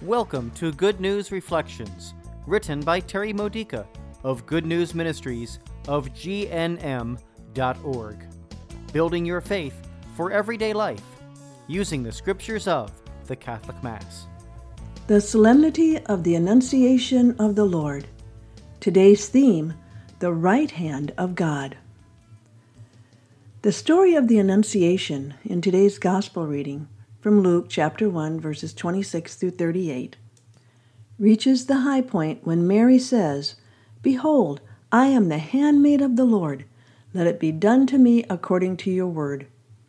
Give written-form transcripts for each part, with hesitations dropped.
Welcome to Good News Reflections, written by Terry Modica of Good News Ministries of GNM.org. Building your faith for everyday life, using the scriptures of the Catholic Mass. The Solemnity of the Annunciation of the Lord. Today's theme, the right hand of God. The story of the Annunciation in today's Gospel reading from Luke chapter 1, verses 26 through 38, reaches the high point when Mary says, "Behold, I am the handmaid of the Lord. Let it be done to me according to your word."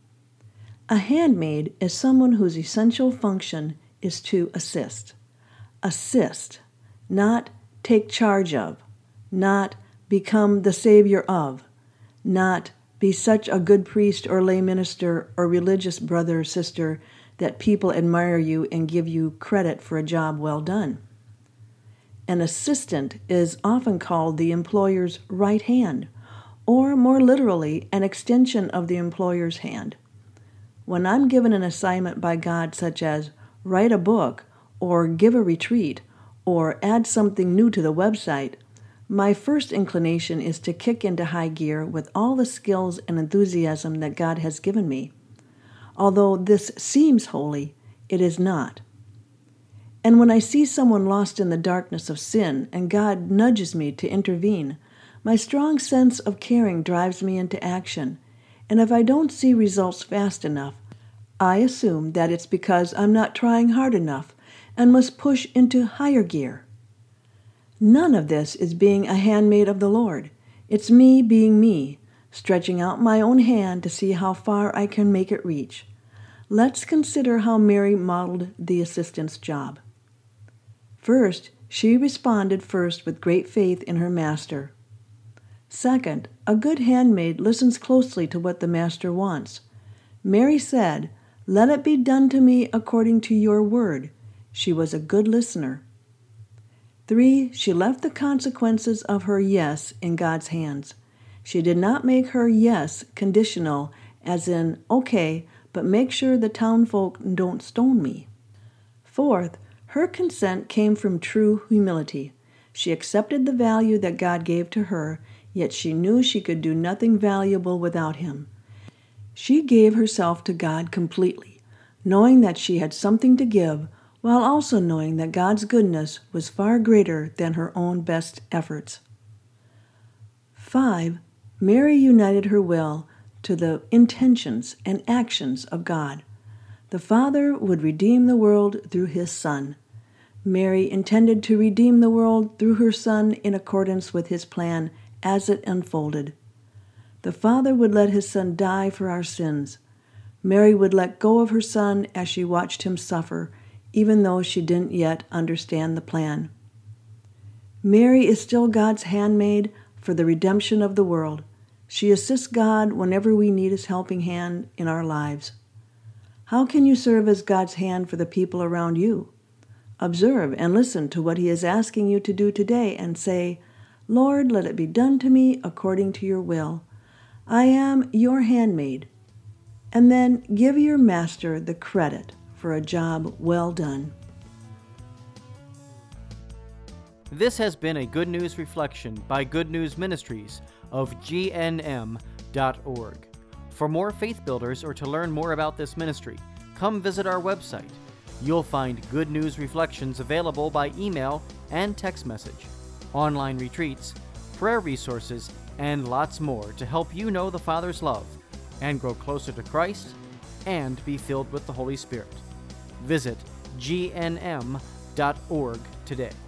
A handmaid is someone whose essential function is to assist. Assist, not take charge of, not become the savior of, not be such a good priest or lay minister or religious brother or sister that people admire you and give you credit for a job well done. An assistant is often called the employer's right hand, or more literally, an extension of the employer's hand. When I'm given an assignment by God such as write a book, or give a retreat, or add something new to the website, my first inclination is to kick into high gear with all the skills and enthusiasm that God has given me. Although this seems holy, it is not. And when I see someone lost in the darkness of sin and God nudges me to intervene, my strong sense of caring drives me into action. And if I don't see results fast enough, I assume that it's because I'm not trying hard enough and must push into higher gear. None of this is being a handmaid of the Lord. It's me being me, stretching out my own hand to see how far I can make it reach. Let's consider how Mary modeled the assistant's job. First, she responded with great faith in her master. Second, a good handmaid listens closely to what the master wants. Mary said, "Let it be done to me according to your word." She was a good listener. 3, she left the consequences of her yes in God's hands. She did not make her yes conditional, as in, okay, but make sure the townfolk don't stone me. 4th, her consent came from true humility. She accepted the value that God gave to her, yet she knew she could do nothing valuable without Him. She gave herself to God completely, knowing that she had something to give, while also knowing that God's goodness was far greater than her own best efforts. 5, Mary united her will to the intentions and actions of God. The Father would redeem the world through His Son. Mary intended to redeem the world through her Son in accordance with His plan as it unfolded. The Father would let His Son die for our sins. Mary would let go of her Son as she watched Him suffer, even though she didn't yet understand the plan. Mary is still God's handmaid for the redemption of the world. She assists God whenever we need His helping hand in our lives. How can you serve as God's hand for the people around you? Observe and listen to what He is asking you to do today and say, "Lord, let it be done to me according to your will. I am your handmaid." And then give your master the credit for a job well done. This has been a Good News Reflection by Good News Ministries of GNM.org. For more faith builders or to learn more about this ministry, come visit our website. You'll find Good News Reflections available by email and text message, online retreats, prayer resources, and lots more to help you know the Father's love and grow closer to Christ and be filled with the Holy Spirit. Visit GNM.org today.